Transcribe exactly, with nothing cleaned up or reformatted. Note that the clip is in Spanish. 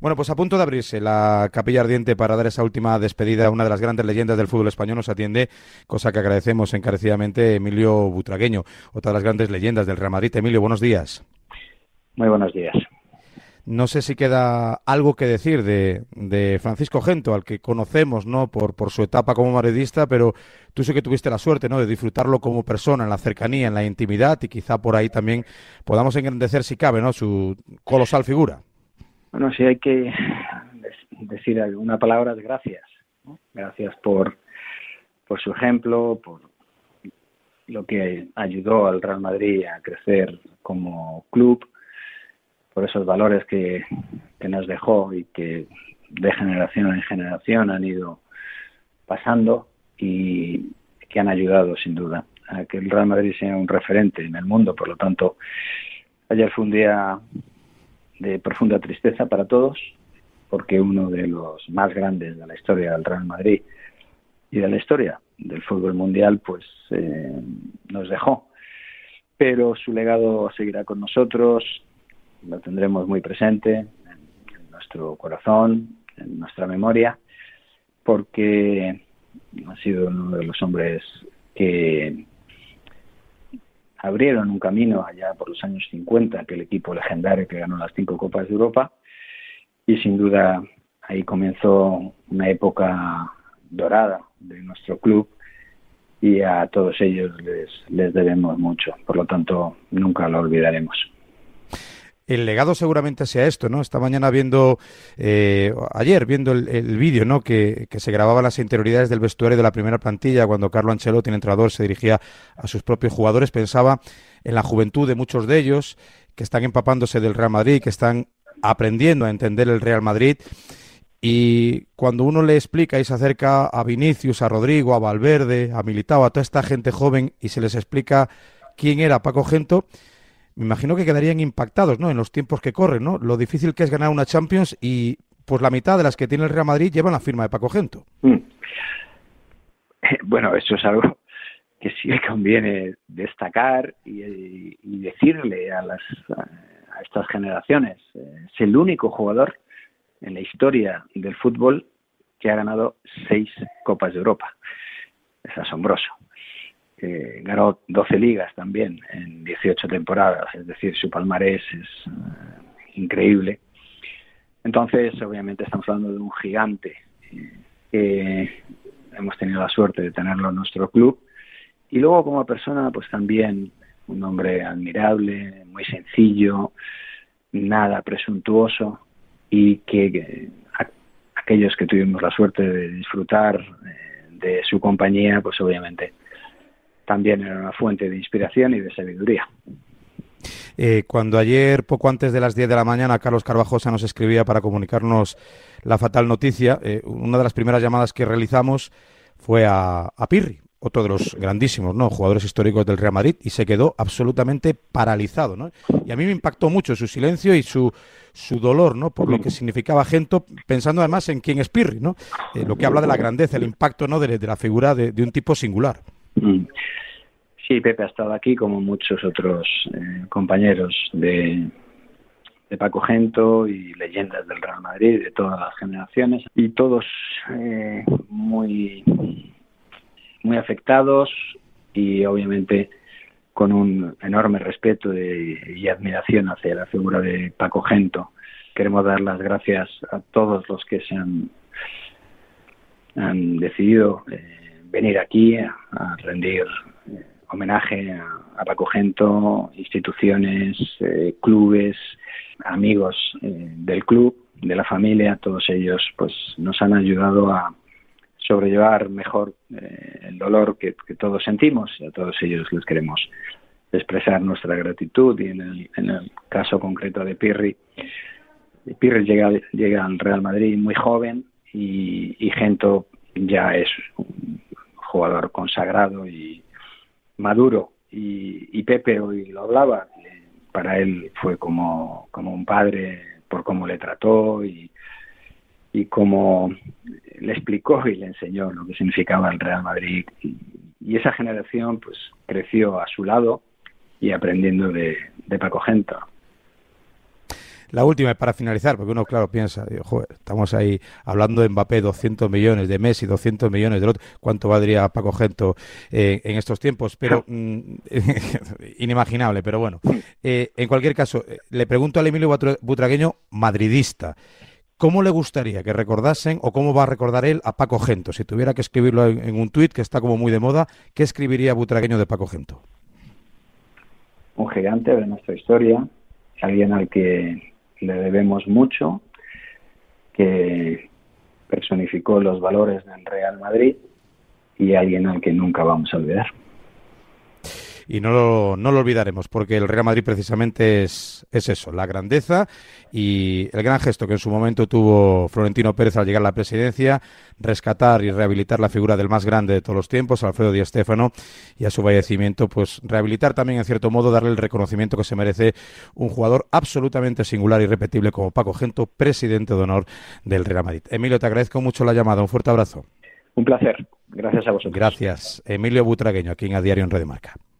Bueno, pues a punto de abrirse la capilla ardiente para dar esa última despedida a una de las grandes leyendas del fútbol español. Nos atiende, cosa que agradecemos encarecidamente, Emilio Butragueño, otra de las grandes leyendas del Real Madrid. Emilio, buenos días. Muy buenos días. No sé si queda algo que decir de, de Francisco Gento, al que conocemos, ¿no?, por, por su etapa como madridista, pero tú sí que tuviste la suerte, ¿no?, de disfrutarlo como persona, en la cercanía, en la intimidad, y quizá por ahí también podamos engrandecer, si cabe, ¿no?, su colosal figura. Bueno, sí hay que decir una palabra de gracias, ¿no? Gracias por, por su ejemplo, por lo que ayudó al Real Madrid a crecer como club, por esos valores que, que nos dejó y que de generación en generación han ido pasando y que han ayudado sin duda a que el Real Madrid sea un referente en el mundo. Por lo tanto, ayer fue un día de profunda tristeza para todos, porque uno de los más grandes de la historia del Real Madrid y de la historia del fútbol mundial pues eh, nos dejó, pero su legado seguirá con nosotros. Lo tendremos muy presente en, en nuestro corazón, en nuestra memoria, porque ha sido uno de los hombres que abrieron un camino allá por los años cincuenta, aquel equipo legendario que ganó las cinco Copas de Europa, y sin duda ahí comenzó una época dorada de nuestro club, y a todos ellos les, les debemos mucho. Por lo tanto, nunca lo olvidaremos. El legado seguramente sea esto, ¿no? Esta mañana viendo, eh, ayer viendo el, el vídeo, ¿no?, que, que se grababa en las interioridades del vestuario de la primera plantilla, cuando Carlo Ancelotti, el entrenador, se dirigía a sus propios jugadores, pensaba en la juventud de muchos de ellos, que están empapándose del Real Madrid, que están aprendiendo a entender el Real Madrid, y cuando uno le explica y se acerca a Vinicius, a Rodrigo, a Valverde, a Militao, a toda esta gente joven, y se les explica quién era Paco Gento, me imagino que quedarían impactados, ¿no?, en los tiempos que corren, ¿no?, lo difícil que es ganar una Champions, y pues la mitad de las que tiene el Real Madrid llevan la firma de Paco Gento. Mm. Bueno, eso es algo que sí conviene destacar y, y, y decirle a las a estas generaciones. Es el único jugador en la historia del fútbol que ha ganado seis Copas de Europa. Es asombroso. Eh, ganó doce ligas también en dieciocho temporadas, es decir, su palmarés es uh, increíble. Entonces, obviamente estamos hablando de un gigante eh, que hemos tenido la suerte de tenerlo en nuestro club, y luego como persona pues también un hombre admirable, muy sencillo, nada presuntuoso, y que, que a, aquellos que tuvimos la suerte de disfrutar eh, de su compañía, pues obviamente también era una fuente de inspiración y de sabiduría. Eh, cuando ayer, poco antes de las diez de la mañana, Carlos Carvajosa nos escribía para comunicarnos la fatal noticia, eh, una de las primeras llamadas que realizamos fue a, a Pirri, otro de los grandísimos, ¿no?, jugadores históricos del Real Madrid, y se quedó absolutamente paralizado, ¿no? Y a mí me impactó mucho su silencio y su, su dolor, ¿no?, por lo que significaba Gento, pensando además en quién es Pirri, ¿no?, eh, lo que habla de la grandeza, el impacto, ¿no?, de, de la figura de, de un tipo singular. Mm. Sí, Pepe ha estado aquí como muchos otros eh, compañeros de, de Paco Gento y leyendas del Real Madrid de todas las generaciones, y todos eh, muy, muy afectados y obviamente con un enorme respeto de, y admiración hacia la figura de Paco Gento. Queremos dar las gracias a todos los que se han, han decidido eh, venir aquí a, a rendir eh, homenaje a, a Paco Gento, instituciones, eh, clubes, amigos eh, del club, de la familia. Todos ellos pues nos han ayudado a sobrellevar mejor eh, el dolor que, que todos sentimos, y a todos ellos les queremos expresar nuestra gratitud. Y en el, en el caso concreto de Pirri, Pirri llega, llega al Real Madrid muy joven, y, y Gento ya es un jugador consagrado y maduro, y, y Pepe hoy lo hablaba, eh, para él fue como, como un padre por cómo le trató y, y cómo le explicó y le enseñó lo que significaba el Real Madrid, y, y esa generación pues creció a su lado y aprendiendo de, de Paco Gento. La última es para finalizar, porque uno, claro, piensa, digo, joder, estamos ahí hablando de Mbappé, doscientos millones, de Messi, doscientos millones, del otro, ¿cuánto valdría Paco Gento eh, en estos tiempos? Pero mm, inimaginable, pero bueno. Eh, en cualquier caso, eh, le pregunto al Emilio Butragueño, madridista, ¿cómo le gustaría que recordasen o cómo va a recordar él a Paco Gento? Si tuviera que escribirlo en, en un tuit, que está como muy de moda, ¿qué escribiría Butragueño de Paco Gento? Un gigante de nuestra historia, alguien al que le debemos mucho, que personificó los valores del Real Madrid y alguien al que nunca vamos a olvidar. Y no lo, no lo olvidaremos, porque el Real Madrid precisamente es, es eso, la grandeza y el gran gesto que en su momento tuvo Florentino Pérez al llegar a la presidencia, rescatar y rehabilitar la figura del más grande de todos los tiempos, Alfredo Di Stéfano, y a su fallecimiento, pues rehabilitar también, en cierto modo, darle el reconocimiento que se merece un jugador absolutamente singular y irrepetible como Paco Gento, presidente de honor del Real Madrid. Emilio, te agradezco mucho la llamada, un fuerte abrazo. Un placer, gracias a vosotros. Gracias. Emilio Butragueño, aquí en A Diario en Radio Marca.